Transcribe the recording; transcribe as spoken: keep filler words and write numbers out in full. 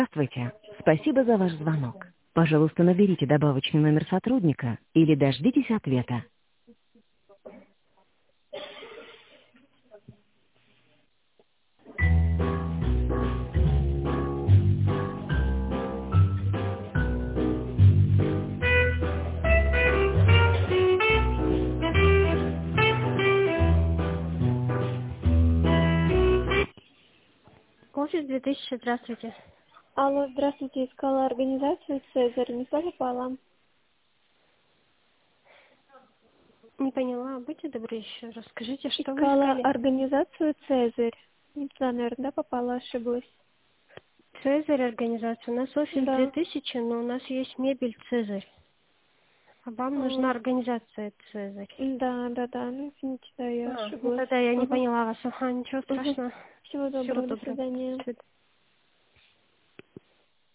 Здравствуйте. Спасибо за ваш звонок. Пожалуйста, наберите добавочный номер сотрудника или дождитесь ответа. Офис две тысячи, здравствуйте. Алло, здравствуйте, искала организацию «Цезарь», не то попала. Не поняла, будьте добры еще раз. Скажите, что вы Искала искали? организацию «Цезарь». Не туда, наверное, да, попала, ошиблась. Цезарь организация. У нас офис две Да. тысячи, но у нас есть мебель Цезарь. А вам нужна А, организация Цезарь. да, да, да, ну, извините, да, я А, ну ошиблась. тогда я не Ага. поняла вас. Ага, ничего Угу. страшного. Всего Всего доброго, до доброго. свидания. До свидания.